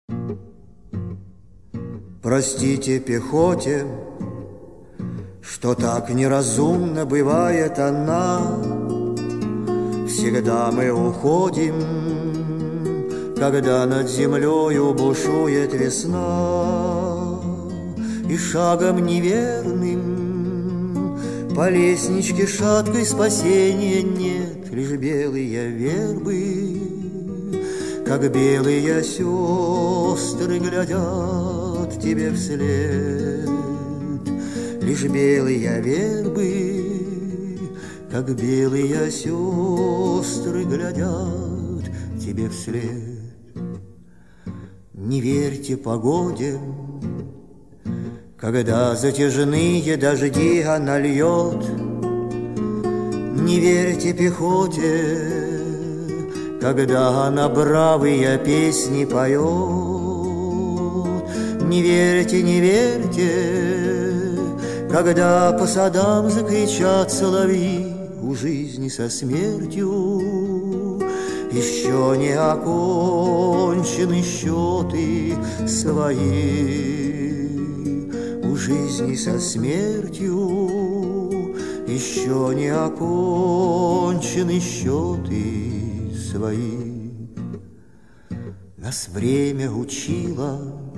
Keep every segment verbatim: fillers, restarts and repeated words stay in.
Простите пехоте, что так неразумно бывает она. Всегда мы уходим, когда над землею бушует весна, и шагом неверным по лестничке шаткой спасения нет. Лишь белые вербы, как белые сестры, глядят тебе вслед. Лишь белые вербы, как белые сестры, глядят тебе вслед. Не верьте погоде, когда затяжные дожди она льет. Не верьте пехоте, когда она бравые песни поет. Не верьте, не верьте, когда по садам закричат соловьи. У жизни со смертью еще не окончены счеты свои. У жизни со смертью еще не окончены счеты свои. Нас время учило: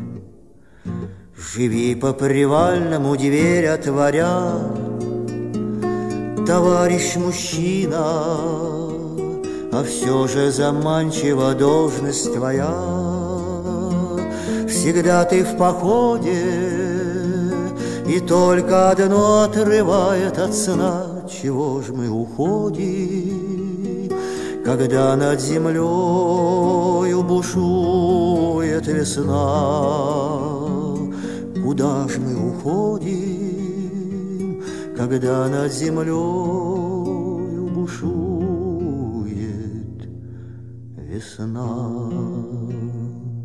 живи по привальному, дверь отворя. Товарищ мужчина, а все же заманчива должность твоя. Всегда ты в походе, и только одно отрывает от сна. Чего ж мы уходим, когда над землею бушует весна? Куда ж мы уходим, когда над землею бушует весна?